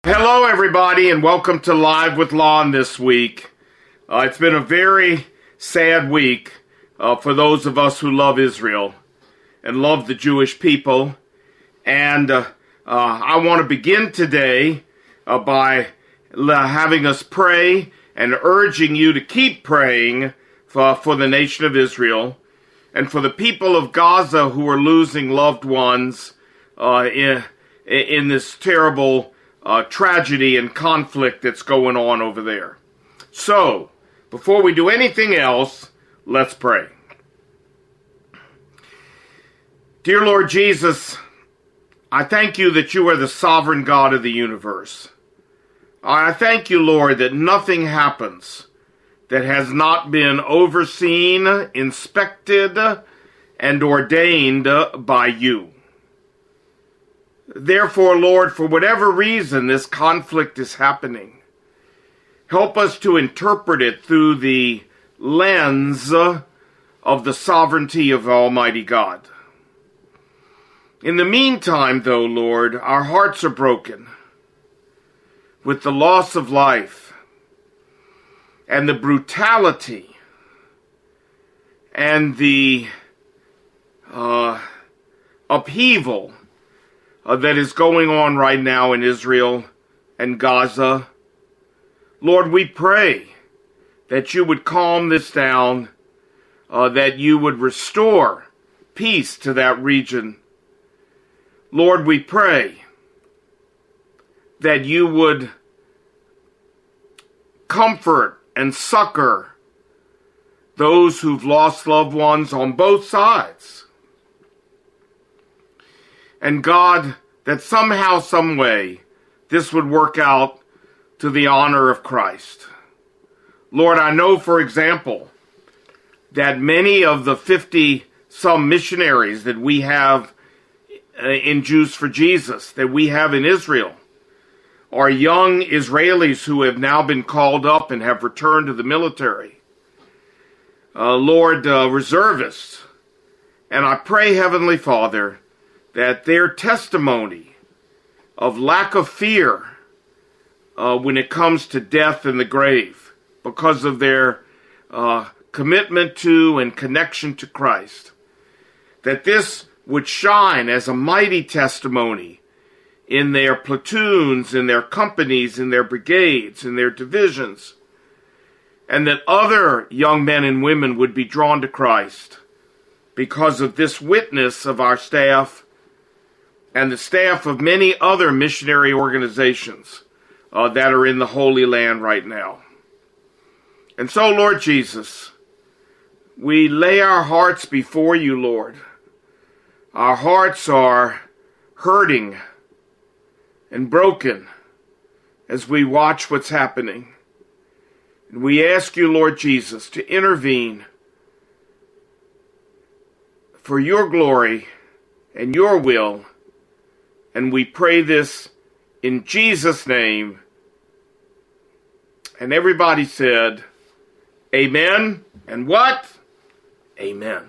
Hello, everybody, and welcome to Live with Lon this week. It's been a very sad week for those of us who love Israel and love the Jewish people. And I want to begin today by having us pray and urging you to keep praying for the nation of Israel and for the people of Gaza who are losing loved ones in this terrible tragedy and conflict that's going on over there. So, before we do anything else, let's pray. Dear Lord Jesus, I thank you that you are the sovereign God of the universe. I thank you, Lord, that nothing happens that has not been overseen, inspected, and ordained by you. Therefore, Lord, for whatever reason this conflict is happening, help us to interpret it through the lens of the sovereignty of Almighty God. In the meantime, though, Lord, our hearts are broken with the loss of life and the brutality and the upheaval that is going on right now in Israel and Gaza. Lord, we pray that you would calm this down, that you would restore peace to that region. Lord, we pray that you would comfort and succor those who've lost loved ones on both sides. And God, that somehow, some way, this would work out to the honor of Christ. Lord, I know, for example, that many of the 50-some missionaries that we have in Jews for Jesus, that we have in Israel, are young Israelis who have now been called up and have returned to the military. Lord, reservists. And I pray, Heavenly Father, that their testimony of lack of fear when it comes to death and the grave, because of their commitment to and connection to Christ, that this would shine as a mighty testimony in their platoons, in their companies, in their brigades, in their divisions, and that other young men and women would be drawn to Christ because of this witness of our staff and the staff of many other missionary organizations that are in the Holy Land right now. And so, Lord Jesus, we lay our hearts before you, Lord. Our hearts are hurting and broken as we watch what's happening. And we ask you, Lord Jesus, to intervene for your glory and your will. And we pray this in Jesus' name. And everybody said, amen. And what? Amen.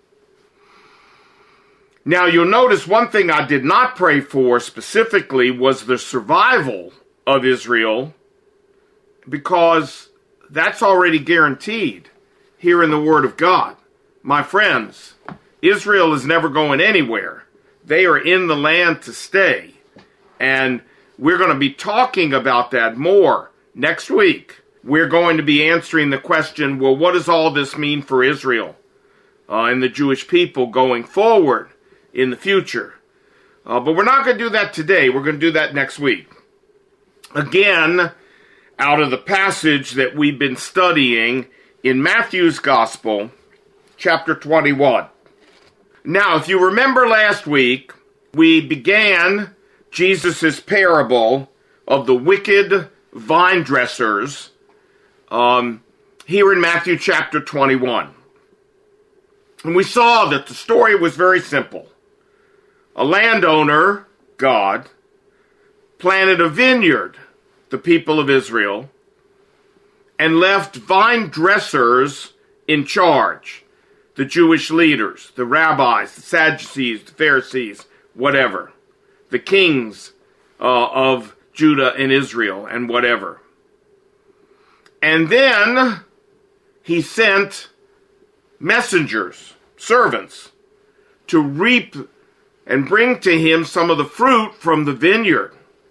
Now you'll notice one thing I did not pray for specifically was the survival of Israel, because that's already guaranteed here in the Word of God. My friends, Israel is never going anywhere. They are in the land to stay. And we're going to be talking about that more next week. We're going to be answering the question, well, what does all this mean for Israel and the Jewish people going forward in the future? But we're not going to do that today. We're going to do that next week. Again, out of the passage that we've been studying in Matthew's Gospel, chapter 21. Now, if you remember last week, we began Jesus' parable of the wicked vine dressers here in Matthew chapter 21. And we saw that the story was very simple. A landowner, God, planted a vineyard, the people of Israel, and left vine dressers in charge. The Jewish leaders, the rabbis, the Sadducees, the Pharisees, whatever. The kings of Judah and Israel and whatever. And then he sent messengers, servants, to reap and bring to him some of the fruit from the vineyard.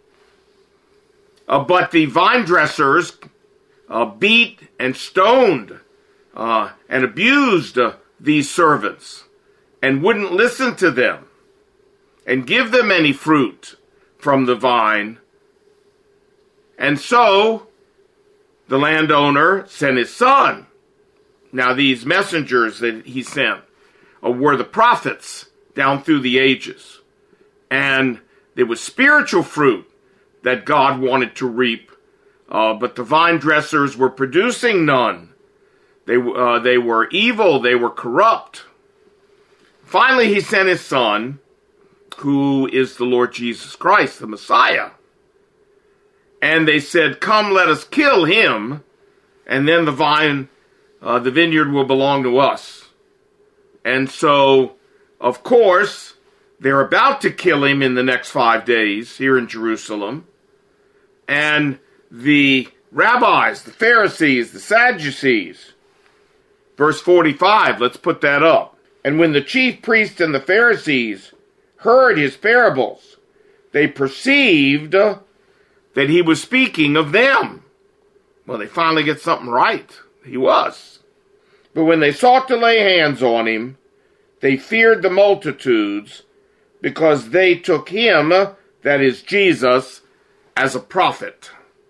But the vine dressers beat and stoned and abused these servants and wouldn't listen to them and give them any fruit from the vine. And so the landowner sent his son. Now these messengers that he sent were the prophets down through the ages. And there was spiritual fruit that God wanted to reap, but the vine dressers were producing none. They were evil, they were corrupt. Finally, he sent his son, who is the Lord Jesus Christ, the Messiah. And they said, come, let us kill him, and then the vineyard will belong to us. And so, of course, they're about to kill him in the next 5 days here in Jerusalem. And the rabbis, the Pharisees, the Sadducees, verse 45, let's put that up. And when the chief priests and the Pharisees heard his parables, they perceived that he was speaking of them. Well, they finally get something right. He was. But when they sought to lay hands on him, they feared the multitudes, because they took him, that is Jesus, as a prophet.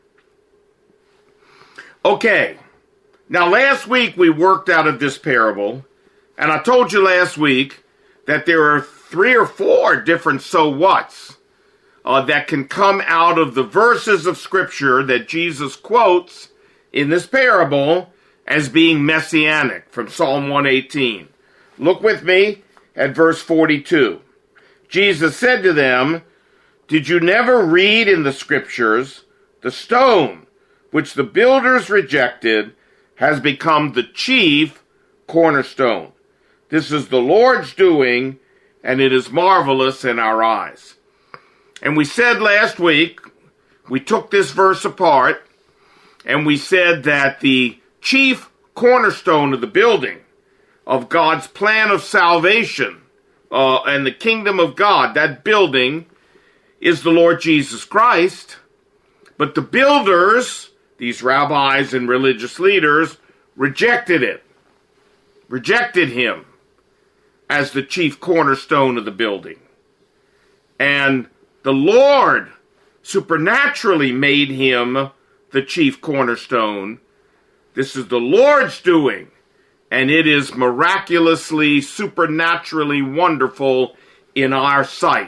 Okay, now last week we worked out of this parable, and I told you last week that there are 3 or 4 different so whats that can come out of the verses of Scripture that Jesus quotes in this parable as being messianic from Psalm 118. Look with me at verse 42. Jesus said to them, did you never read in the Scriptures, the stone which the builders rejected has become the chief cornerstone? This is the Lord's doing, and it is marvelous in our eyes. And we said last week, we took this verse apart, and we said that the chief cornerstone of the building of God's plan of salvation and the kingdom of God, that building is the Lord Jesus Christ. But the builders, these rabbis and religious leaders, rejected it, rejected him as the chief cornerstone of the building. And the Lord supernaturally made him the chief cornerstone. This is the Lord's doing, and it is miraculously, supernaturally wonderful in our sight.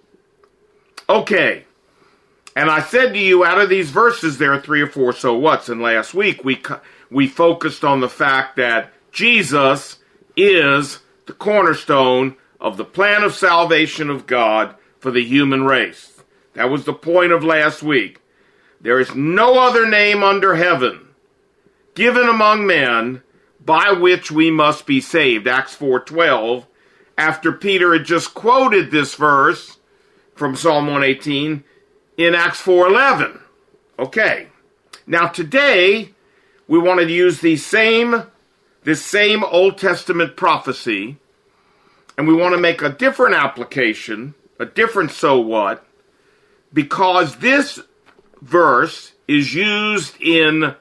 Okay, and I said to you, out of these verses, there are 3 or 4 so whats, and last week we focused on the fact that Jesus is the cornerstone of the plan of salvation of God for the human race. That was the point of last week. There is no other name under heaven given among men by which we must be saved. Acts 4:12, after Peter had just quoted this verse from Psalm 118 in Acts 4:11. Okay, now today we want to use this same Old Testament prophecy, and we want to make a different application, a different so what, because this verse is used in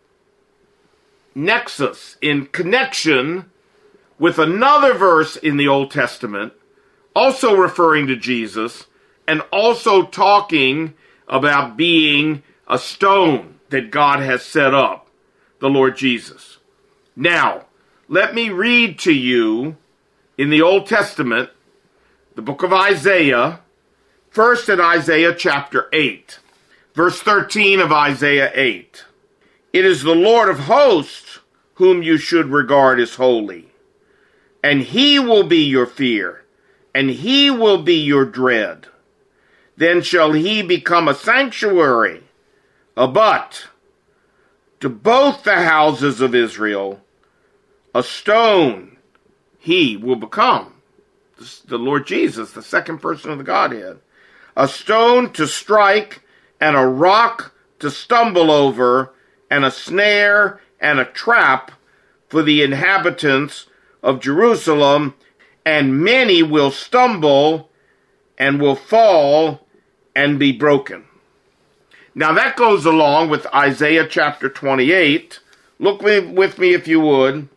nexus, in connection with another verse in the Old Testament, also referring to Jesus, and also talking about being a stone that God has set up, the Lord Jesus. Now, let me read to you in the Old Testament, the book of Isaiah, first in Isaiah chapter 8, verse 13 of Isaiah 8. It is the Lord of hosts whom you should regard as holy, and he will be your fear, and he will be your dread. Then shall he become a sanctuary, a but to both the houses of Israel, a stone he will become. The Lord Jesus, the second person of the Godhead. A stone to strike and a rock to stumble over, and a snare and a trap for the inhabitants of Jerusalem, and many will stumble and will fall and be broken. Now that goes along with Isaiah chapter 28. Look with me, if you would,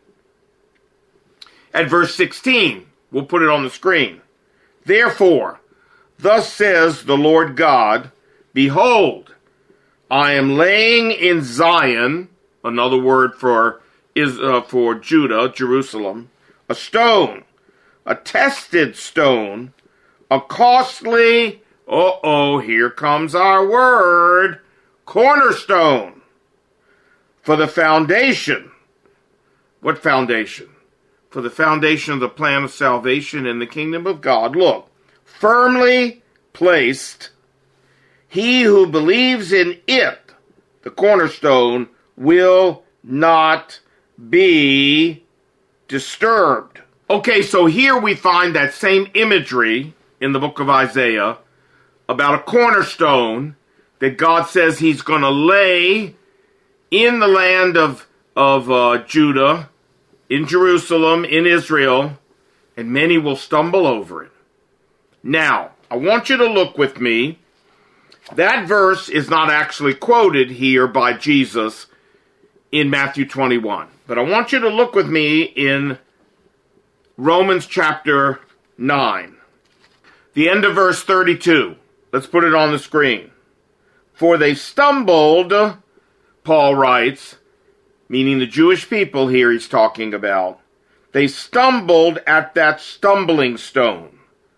at verse 16. We'll put it on the screen. Therefore, thus says the Lord God, behold, I am laying in Zion, another word for Judah, Jerusalem, a stone, a tested stone, a costly, here comes our word, cornerstone, for the foundation. What foundation? For the foundation of the plan of salvation in the kingdom of God. Look, firmly placed, he who believes in it, the cornerstone, will not be disturbed. Okay, so here we find that same imagery in the book of Isaiah about a cornerstone that God says he's going to lay in the land of Judah, in Jerusalem, in Israel, and many will stumble over it. Now, I want you to look with me. That verse is not actually quoted here by Jesus in Matthew 21. But I want you to look with me in Romans chapter 9. The end of verse 32. Let's put it on the screen. For they stumbled, Paul writes, meaning the Jewish people here he's talking about, they stumbled at that stumbling stone.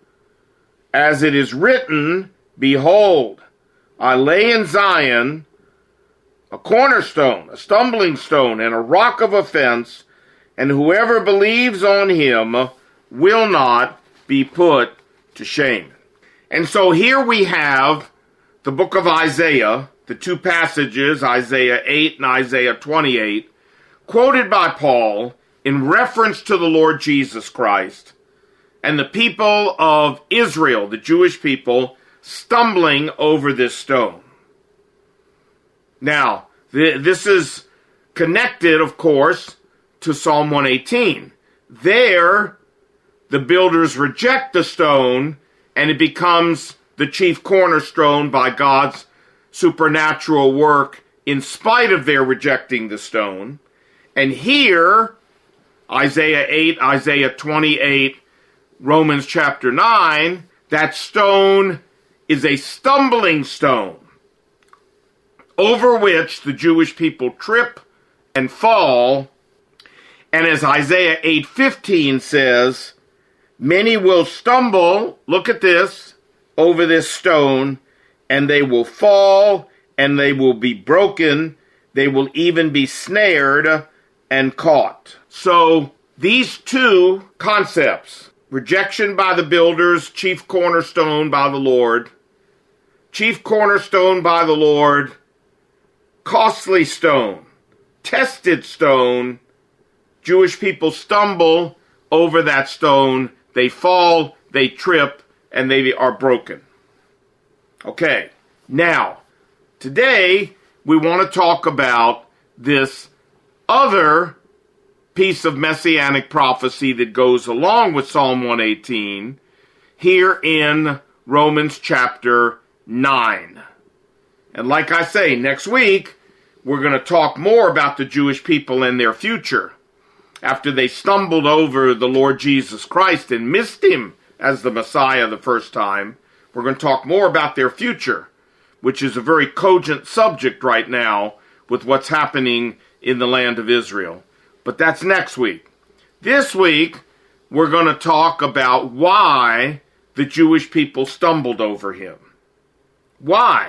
As it is written, behold, I lay in Zion a cornerstone, a stumbling stone, and a rock of offense, and whoever believes on him will not be put to shame. And so here we have the book of Isaiah, the two passages, Isaiah 8 and Isaiah 28, quoted by Paul in reference to the Lord Jesus Christ and the people of Israel, the Jewish people, stumbling over this stone. Now, this is connected, of course, to Psalm 118. There, the builders reject the stone, and it becomes the chief cornerstone by God's supernatural work in spite of their rejecting the stone. And here, Isaiah 8, Isaiah 28, Romans chapter 9, that stone is a stumbling stone over which the Jewish people trip and fall. And as Isaiah 8:15 says, many will stumble, look at this, over this stone, and they will fall, and they will be broken, they will even be snared and caught. So these two concepts, rejection by the builders, chief cornerstone by the Lord, chief cornerstone by the Lord, costly stone, tested stone, Jewish people stumble over that stone, they fall, they trip, and they are broken. Okay, now, today we want to talk about this other piece of messianic prophecy that goes along with Psalm 118 here in Romans chapter 9. And like I say, next week we're going to talk more about the Jewish people and their future. After they stumbled over the Lord Jesus Christ and missed him as the Messiah the first time, we're going to talk more about their future, which is a very cogent subject right now with what's happening in the land of Israel. But that's next week. This week, we're going to talk about why the Jewish people stumbled over him. Why?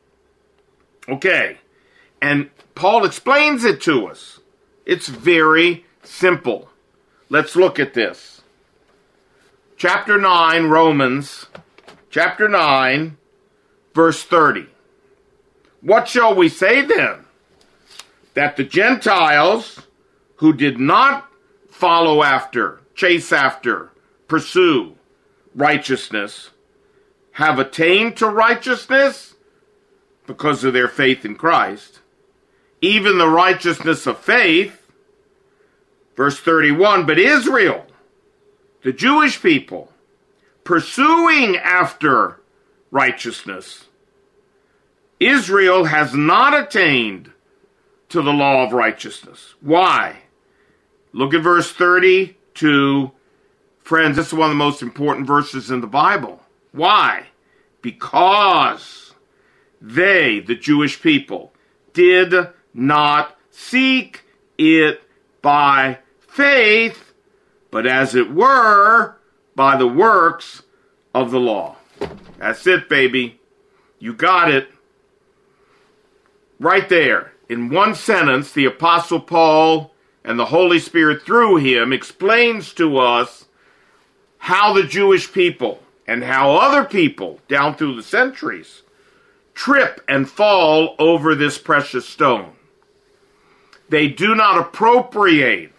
Okay, and Paul explains it to us. It's very simple. Let's look at this. Chapter 9, Romans, chapter 9, verse 30. What shall we say then? That the Gentiles who did not follow after, chase after, pursue righteousness, have attained to righteousness? because of their faith in Christ. Even the righteousness of faith, verse 31, but Israel, the Jewish people, pursuing after righteousness, Israel has not attained to the law of righteousness. Why? Look at verse 32. Friends, this is one of the most important verses in the Bible. Why? Because they, the Jewish people, did not seek it by faith, but as it were, by the works of the law. That's it, baby. You got it. Right there. In one sentence, the Apostle Paul and the Holy Spirit through him explains to us how the Jewish people and how other people down through the centuries trip and fall over this precious stone. They do not appropriate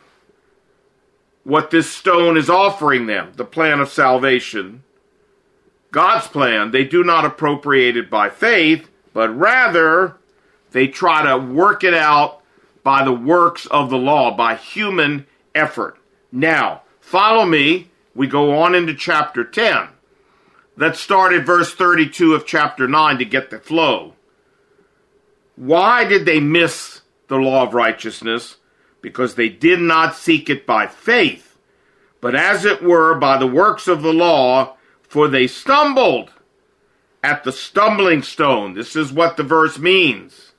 what this stone is offering them, the plan of salvation, God's plan. They do not appropriate it by faith, but rather they try to work it out by the works of the law, by human effort. Now, follow me. We go on into chapter 10. Let's start at verse 32 of chapter 9 to get the flow. Why did they miss the law of righteousness? Because they did not seek it by faith, but as it were by the works of the law, for they stumbled at the stumbling stone. This is what the verse means.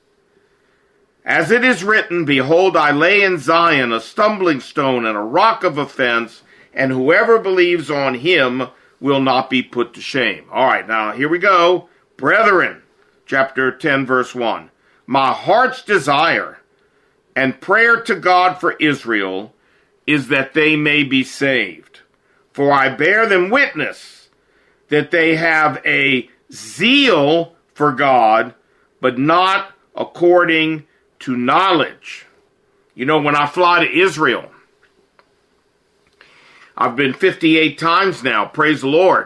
As it is written, behold, I lay in Zion a stumbling stone and a rock of offense, and whoever believes on him will not be put to shame. All right, now here we go. Brethren, chapter 10, verse 1. My heart's desire and prayer to God for Israel is that they may be saved. For I bear them witness that they have a zeal for God, but not according to knowledge. You know, when I fly to Israel, I've been 58 times now, praise the Lord.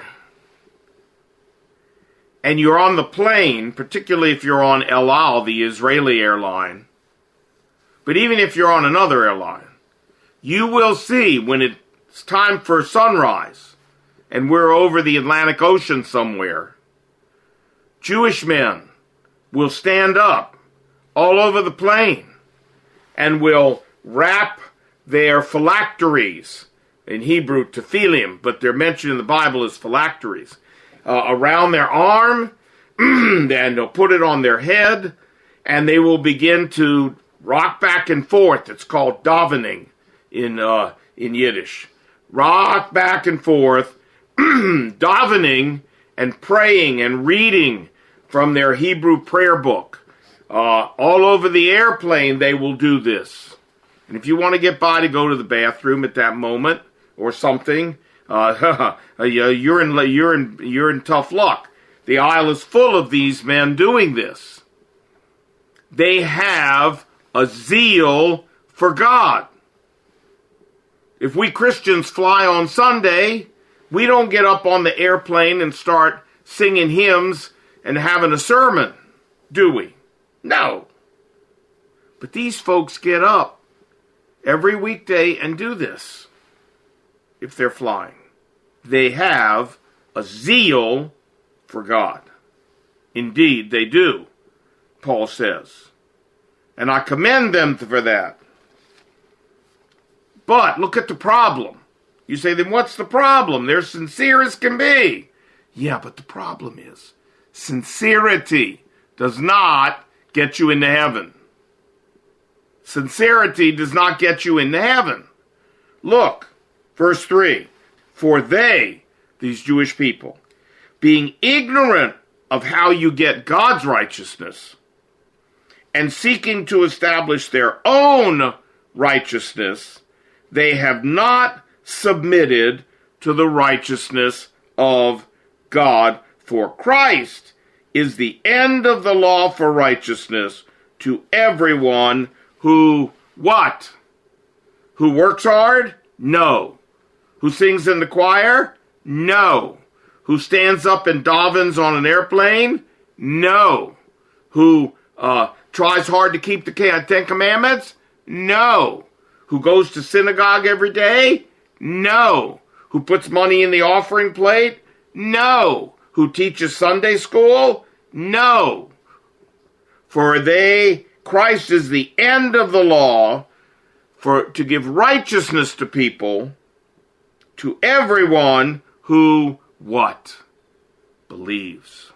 And you're on the plane, particularly if you're on El Al, the Israeli airline, but even if you're on another airline, you will see when it's time for sunrise and we're over the Atlantic Ocean somewhere, Jewish men will stand up all over the plane and will wrap their phylacteries, in Hebrew tefillim, but they're mentioned in the Bible as phylacteries, around their arm, and they'll put it on their head, and they will begin to rock back and forth. It's called davening in Yiddish. Rock back and forth, davening and praying and reading from their Hebrew prayer book. All over the airplane, they will do this. And if you want to get by to go to the bathroom at that moment or something, you're in tough luck. The aisle is full of these men doing this. They have a zeal for God. If we Christians fly on Sunday, we don't get up on the airplane and start singing hymns and having a sermon, do we? No. But these folks get up every weekday and do this if they're flying. They have a zeal for God. Indeed, they do, Paul says. And I commend them for that. But look at the problem. You say, then what's the problem? They're sincere as can be. Yeah, but the problem is, sincerity does not get you into heaven. Sincerity does not get you into heaven. Look, verse 3. For they, these Jewish people, being ignorant of how you get God's righteousness, and seeking to establish their own righteousness, they have not submitted to the righteousness of God. For Christ is the end of the law for righteousness to everyone who, what? Who works hard? No. Who sings in the choir? No. Who stands up and davens on an airplane? No. Who tries hard to keep the Ten Commandments? No. Who goes to synagogue every day? No. Who puts money in the offering plate? No. Who teaches Sunday school? No. For Christ is the end of the law to give righteousness to people, to everyone who, what? Believes.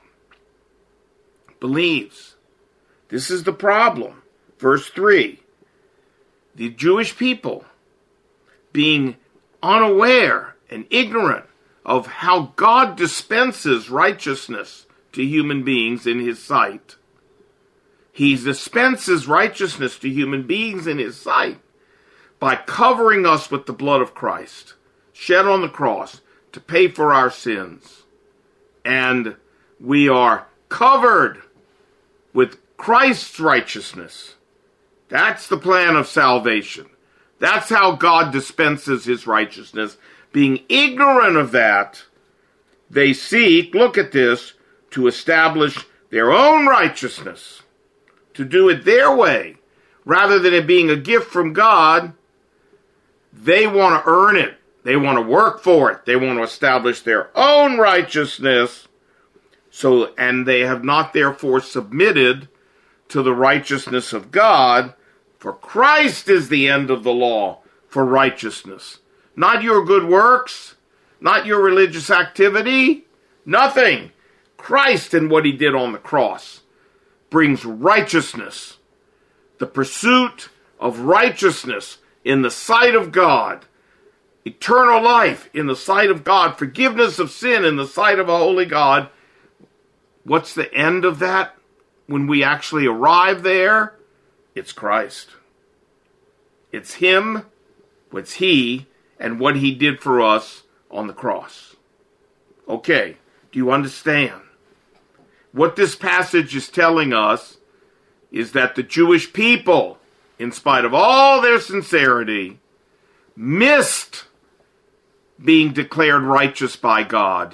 Believes. This is the problem. Verse 3. The Jewish people, being unaware and ignorant of how God dispenses righteousness to human beings in his sight. He dispenses righteousness to human beings in his sight by covering us with the blood of Christ, shed on the cross to pay for our sins. And we are covered with Christ's righteousness. That's the plan of salvation. That's how God dispenses his righteousness. Being ignorant of that, they seek, look at this, to establish their own righteousness, to do it their way. Rather than it being a gift from God, they want to earn it. They want to work for it. They want to establish their own righteousness. And they have not therefore submitted to the righteousness of God, for Christ is the end of the law for righteousness. Not your good works, not your religious activity, nothing. Christ and what he did on the cross brings righteousness. The pursuit of righteousness in the sight of God, eternal life in the sight of God, forgiveness of sin in the sight of a holy God. What's the end of that? When we actually arrive there, it's Christ. It's him, it's he, and what he did for us on the cross. Okay, do you understand? What this passage is telling us is that the Jewish people, in spite of all their sincerity, missed being declared righteous by God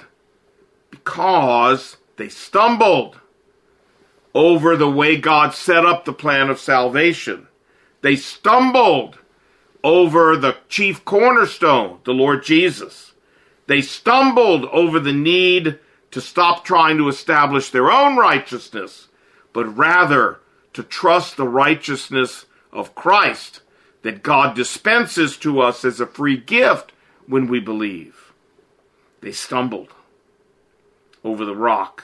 because they stumbled over the way God set up the plan of salvation. They stumbled over the chief cornerstone, the Lord Jesus. They stumbled over the need to stop trying to establish their own righteousness, but rather to trust the righteousness of Christ that God dispenses to us as a free gift when we believe. They stumbled over the rock.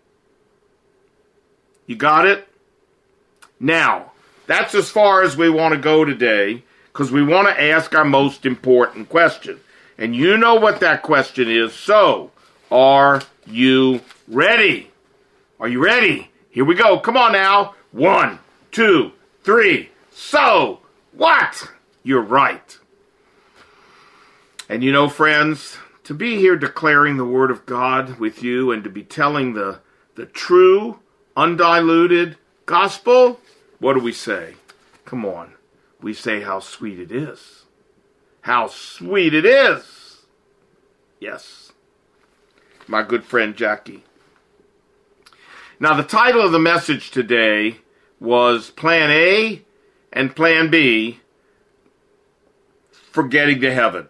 You got it? Now, that's as far as we want to go today, because we want to ask our most important question. And you know what that question is. So, are you ready? Are you ready? Here we go. Come on now. 1, 2, 3. So, what? You're right. And you know, friends, to be here declaring the Word of God with you and to be telling the true, undiluted gospel, what do we say? Come on. We say how sweet it is. How sweet it is. Yes. My good friend Jackie. Now, the title of the message today was Plan A and Plan B for getting to heaven.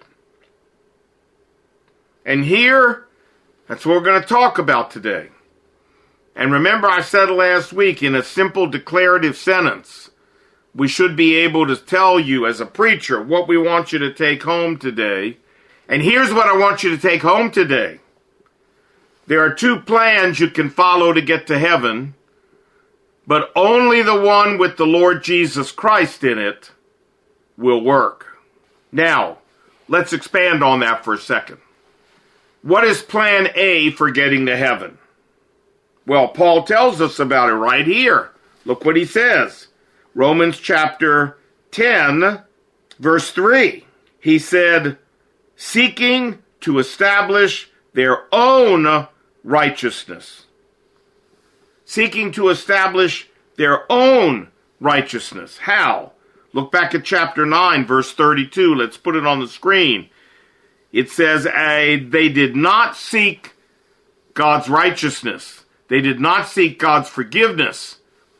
And here, that's what we're going to talk about today. And remember, I said last week in a simple declarative sentence, we should be able to tell you as a preacher what we want you to take home today. And here's what I want you to take home today. There are 2 plans you can follow to get to heaven, but only the one with the Lord Jesus Christ in it will work. Now, let's expand on that for a second. What is plan A for getting to heaven? Well, Paul tells us about it right here. Look what he says. Romans chapter 10, verse 3. He said, seeking to establish their own righteousness. Seeking to establish their own righteousness. How? Look back at chapter 9, verse 32. Let's put it on the screen. It says, they did not seek God's righteousness. They did not seek God's forgiveness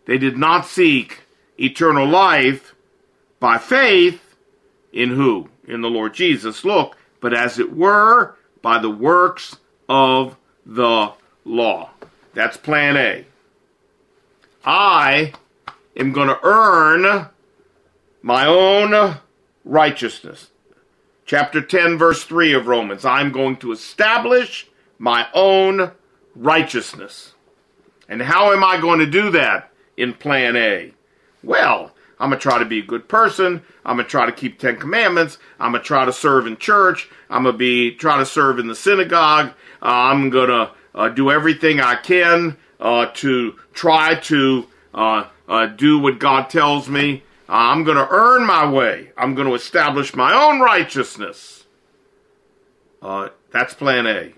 They did not seek eternal life by faith in who? In the Lord Jesus. Look, but as it were, by the works of the law. That's plan A. I am going to earn my own righteousness. Chapter 10, verse 3 of Romans. I'm going to establish my own righteousness. And how am I going to do that in plan A? Well, I'm going to try to be a good person. I'm going to try to keep 10 commandments. I'm going to try to serve in church. I'm going to try to serve in the synagogue. I'm going to do everything I can to try to do what God tells me. I'm going to earn my way. I'm going to establish my own righteousness. That's plan A.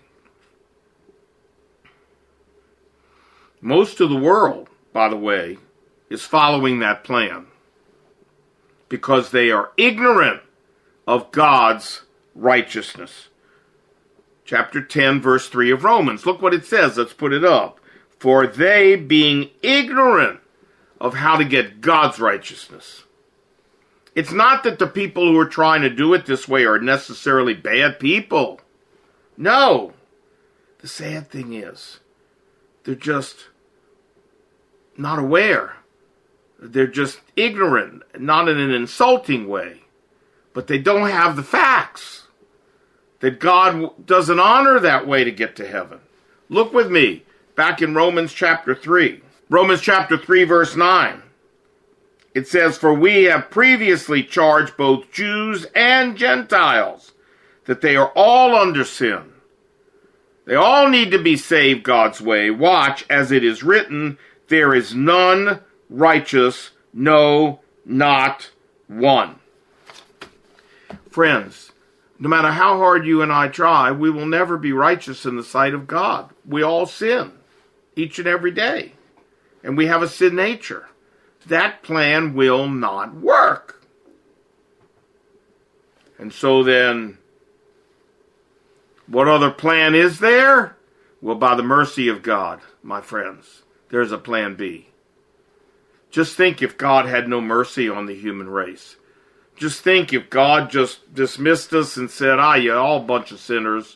Most of the world, by the way, is following that plan because they are ignorant of God's righteousness. Chapter 10, verse 3 of Romans. Look what it says. Let's put it up. For they, being ignorant of how to get God's righteousness. It's not that the people who are trying to do it this way are necessarily bad people. No. The sad thing is, they're just not aware. They're just ignorant, not in an insulting way. But they don't have the facts. That God doesn't honor that way to get to heaven. Look with me, back in Romans chapter 3. Romans chapter 3, verse 9. It says, for we have previously charged both Jews and Gentiles that they are all under sin. They all need to be saved God's way. Watch, as it is written, there is none righteous, no, not one. Friends, no matter how hard you and I try, we will never be righteous in the sight of God. We all sin each and every day. And we have a sin nature. That plan will not work. And so then, what other plan is there? Well, by the mercy of God, my friends, there's a plan B. Just think if God had no mercy on the human race. Just think if God just dismissed us and said, you're all a bunch of sinners.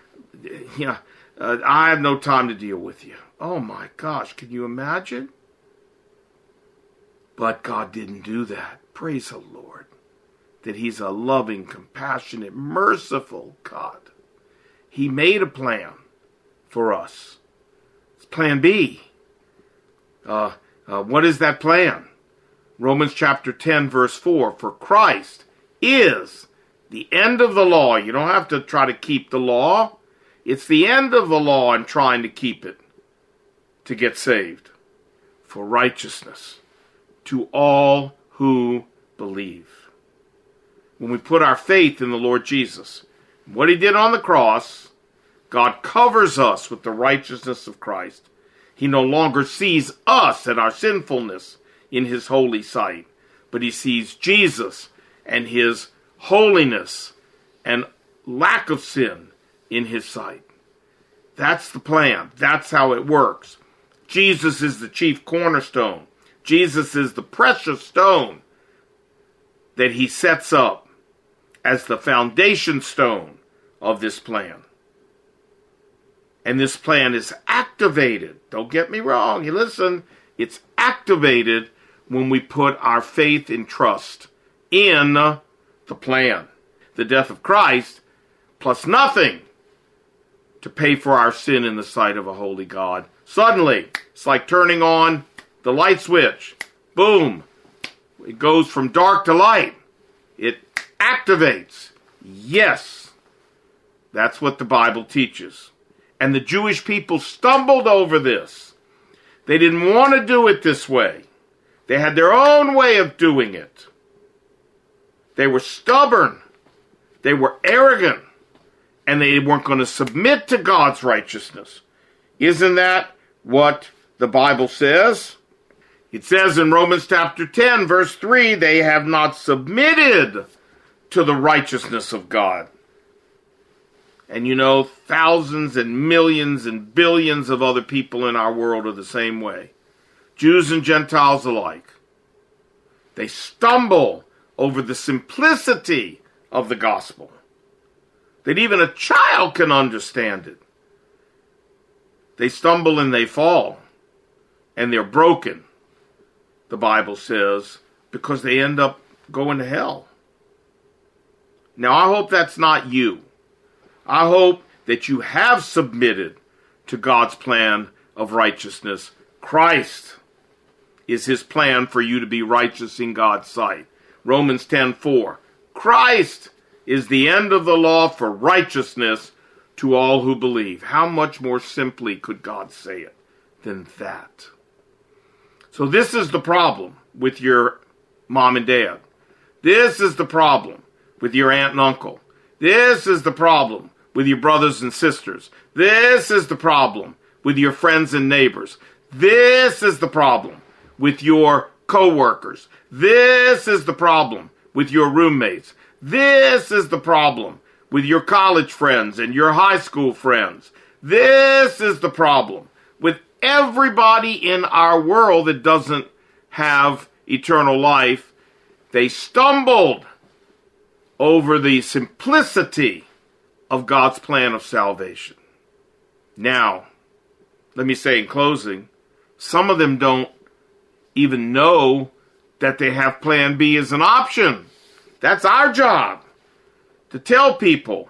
I have no time to deal with you. Oh my gosh, can you imagine? But God didn't do that. Praise the Lord. That He's a loving, compassionate, merciful God. He made a plan for us. It's plan B. What is that plan? Romans chapter 10, verse 4. For Christ is the end of the law. You don't have to try to keep the law. It's the end of the law and trying to keep it to get saved. For righteousness to all who believe. When we put our faith in the Lord Jesus, what He did on the cross, God covers us with the righteousness of Christ. He no longer sees us and our sinfulness in His holy sight, but He sees Jesus and His holiness and lack of sin in His sight. That's the plan. That's how it works. Jesus is the chief cornerstone. Jesus is the precious stone that He sets up as the foundation stone of this plan. And this plan is activated. Don't get me wrong. You listen. It's activated when we put our faith and trust in the plan. The death of Christ plus nothing to pay for our sin in the sight of a holy God. Suddenly, it's like turning on the light switch. Boom. It goes from dark to light. It activates. Yes. That's what the Bible teaches. And the Jewish people stumbled over this. They didn't want to do it this way. They had their own way of doing it. They were stubborn. They were arrogant. And they weren't going to submit to God's righteousness. Isn't that what the Bible says? It says in Romans chapter 10, verse 3, they have not submitted to the righteousness of God. And you know, thousands and millions and billions of other people in our world are the same way. Jews and Gentiles alike. They stumble over the simplicity of the gospel, that even a child can understand it. They stumble and they fall, and they're broken, the Bible says, because they end up going to hell. Now, I hope that's not you. I hope that you have submitted to God's plan of righteousness. Christ is his plan for you to be righteous in God's sight. Romans 10:4. Christ is the end of the law for righteousness to all who believe. How much more simply could God say it than that? So this is the problem with your mom and dad. This is the problem with your aunt and uncle. This is the problem with your brothers and sisters. This is the problem with your friends and neighbors. This is the problem with your co-workers. This is the problem with your roommates. This is the problem with your college friends and your high school friends. This is the problem with everybody in our world that doesn't have eternal life. They stumbled over the simplicity of God's plan of salvation. Now, let me say in closing, some of them don't even know that they have plan B as an option. That's our job, to tell people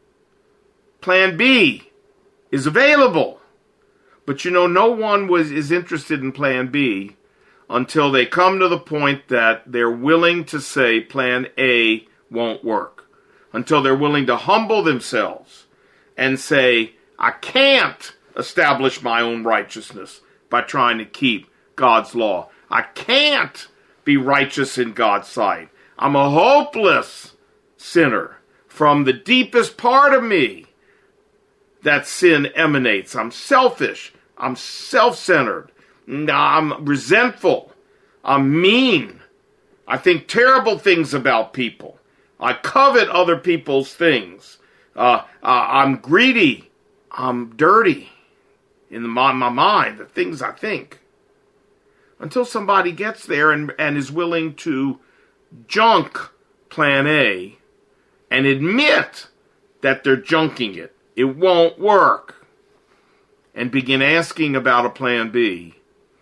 plan B is available. But you know, no one is interested in plan B until they come to the point that they're willing to say plan A won't work. Until they're willing to humble themselves and say, I can't establish my own righteousness by trying to keep God's law. I can't be righteous in God's sight. I'm a hopeless sinner. From the deepest part of me, that sin emanates. I'm selfish. I'm self-centered. I'm resentful. I'm mean. I think terrible things about people. I covet other people's things. I'm greedy. I'm dirty in my mind, the things I think. Until somebody gets there and is willing to junk plan A and admit that they're junking it. It won't work. And begin asking about a plan B.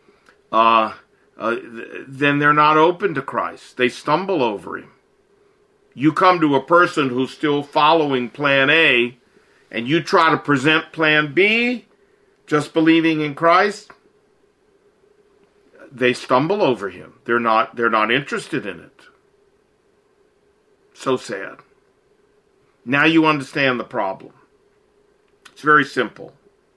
Then they're not open to Christ. They stumble over him. You come to a person who's still following plan A, and you try to present plan B, just believing in Christ, they stumble over him. They're not interested in it. So sad. Now you understand the problem. It's very simple.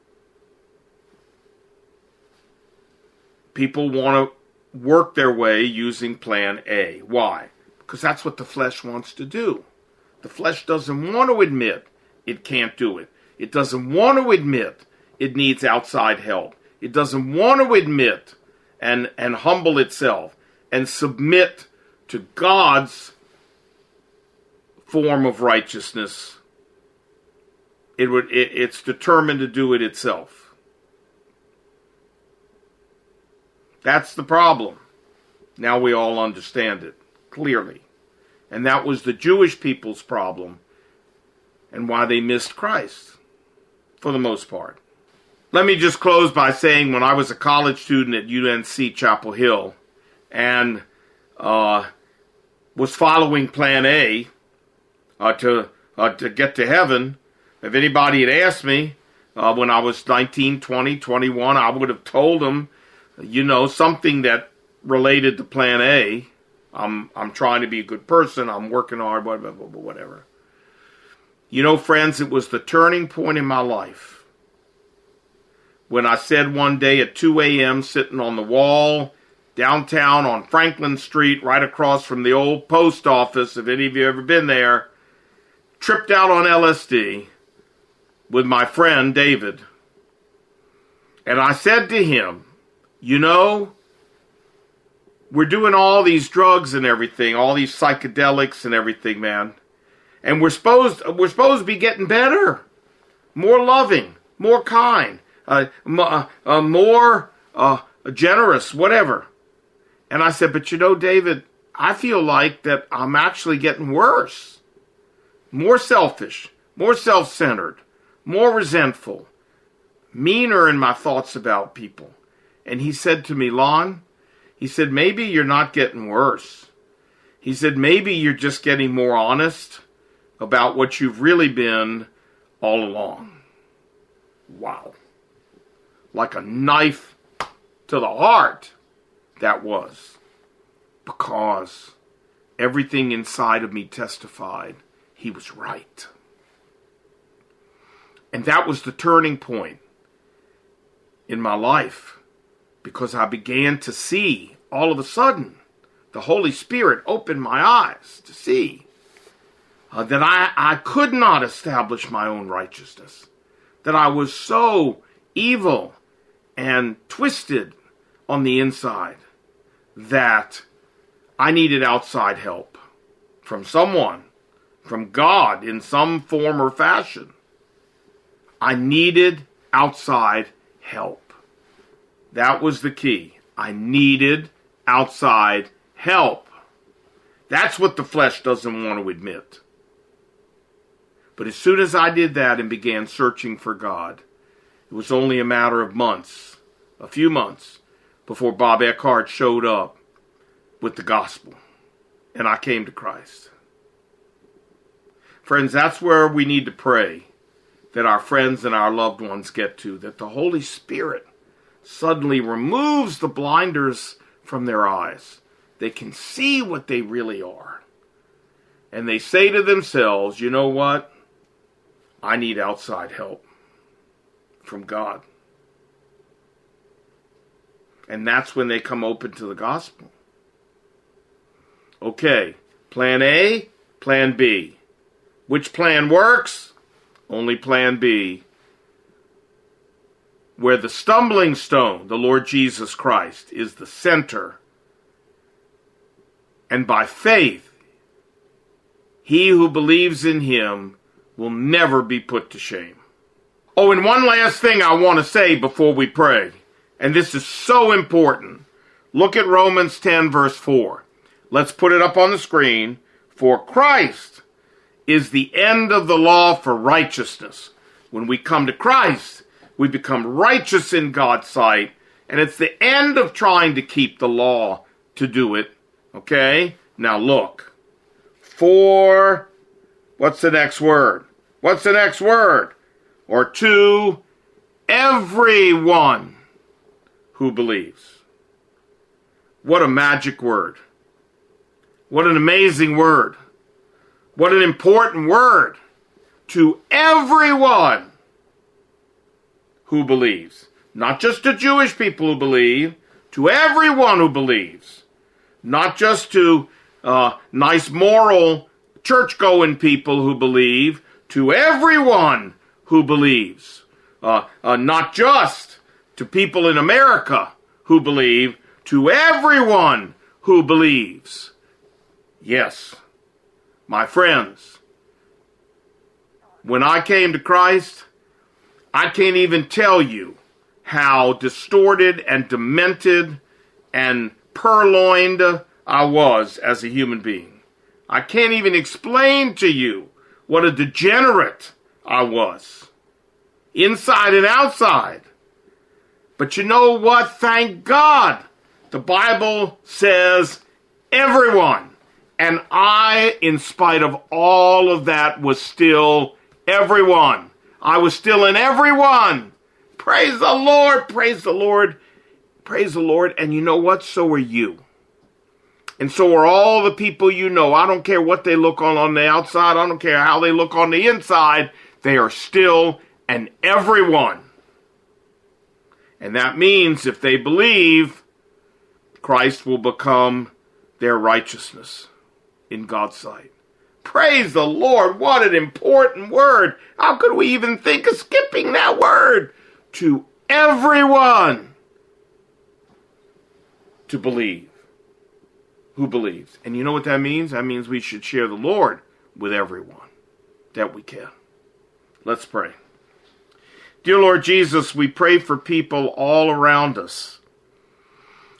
People want to work their way using plan A. Why? Because that's what the flesh wants to do. The flesh doesn't want to admit it can't do it. It doesn't want to admit it needs outside help. It doesn't want to admit and humble itself and submit to God's form of righteousness. It's determined to do it itself. That's the problem. Now we all understand it clearly. And that was the Jewish people's problem and why they missed Christ for the most part. Let me just close by saying when I was a college student at UNC Chapel Hill and was following plan A to get to heaven, if anybody had asked me when I was 19, 20, 21, I would have told them, something that related to plan A. I'm trying to be a good person. I'm working hard, whatever. Friends, it was the turning point in my life when I said one day at 2 a.m. sitting on the wall downtown on Franklin Street, right across from the old post office, if any of you have ever been there, tripped out on LSD with my friend David. And I said to him, we're doing all these drugs and everything, all these psychedelics and everything, man. And we're supposed to be getting better, more loving, more kind, more generous, whatever. And I said, but you know, David, I feel like that I'm actually getting worse. More selfish, more self-centered, more resentful, meaner in my thoughts about people. And he said to me, Lon, he said, maybe you're not getting worse. He said, maybe you're just getting more honest about what you've really been all along. Wow. Like a knife to the heart, that was. Because everything inside of me testified he was right. And that was the turning point in my life. Because I began to see, all of a sudden, the Holy Spirit opened my eyes to see that I could not establish my own righteousness. That I was so evil and twisted on the inside that I needed outside help from someone, from God in some form or fashion. I needed outside help. That was the key. I needed outside help. That's what the flesh doesn't want to admit. But as soon as I did that and began searching for God, it was only a matter of months, a few months, before Bob Eckhart showed up with the gospel. And I came to Christ. Friends, that's where we need to pray that our friends and our loved ones get to, that the Holy Spirit suddenly removes the blinders from their eyes. They can see what they really are. And they say to themselves, you know what? I need outside help from God. And that's when they come open to the gospel. Okay, plan A, plan B. Which plan works? Only plan B. Where the stumbling stone, the Lord Jesus Christ, is the center. And by faith, he who believes in him will never be put to shame. Oh, and one last thing I want to say before we pray. And this is so important. Look at Romans 10 verse 4. Let's put it up on the screen. For Christ is the end of the law for righteousness. When we come to Christ, we become righteous in God's sight. And it's the end of trying to keep the law to do it. Okay? Now look. For, what's the next word? What's the next word? Or to everyone who believes. What a magic word. What an amazing word. What an important word. To everyone who believes. Not just to Jewish people who believe. To everyone who believes. Not just to nice moral church-going people who believe. To everyone who believes. Not just to people in America who believe. To everyone who believes. Yes, my friends, when I came to Christ, I can't even tell you how distorted and demented and purloined I was as a human being. I can't even explain to you what a degenerate I was, inside and outside. But you know what? Thank God. The Bible says everyone. And I, in spite of all of that, was still everyone. I was still in everyone. Praise the Lord. Praise the Lord. Praise the Lord. And you know what? So are you. And so are all the people you know. I don't care what they look on the outside. I don't care how they look on the inside. They are still an everyone. And that means if they believe, Christ will become their righteousness in God's sight. Praise the Lord. What an important word. How could we even think of skipping that word? To everyone to believe. Who believes. And you know what that means? That means we should share the Lord with everyone that we can. Let's pray. Dear Lord Jesus, we pray for people all around us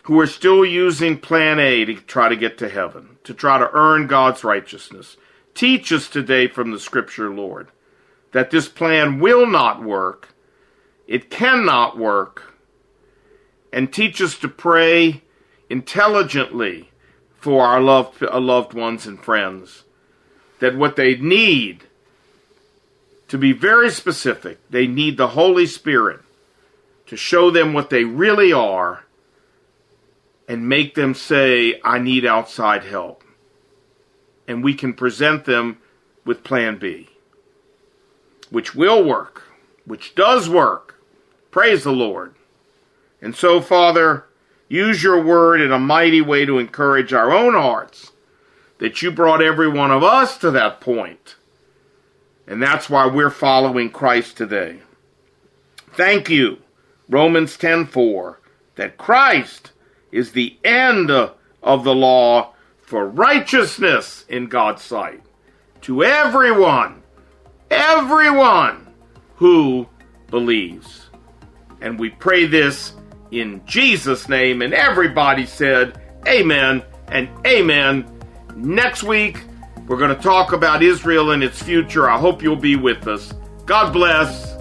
who are still using plan A to try to get to heaven, to try to earn God's righteousness. Teach us today from the Scripture, Lord, that this plan will not work, it cannot work, and teach us to pray intelligently for our loved ones and friends, that what they need, to be very specific, they need the Holy Spirit to show them what they really are and make them say, I need outside help. And we can present them with plan B, which will work, which does work. Praise the Lord. And so, Father, use your word in a mighty way to encourage our own hearts, that you brought every one of us to that point. And that's why we're following Christ today. Thank you, Romans 10:4, that Christ is the end of the law for righteousness in God's sight to everyone who believes. And we pray this in Jesus' name, and everybody said amen and amen. Next week, we're going to talk about Israel and its future. I hope you'll be with us. God bless.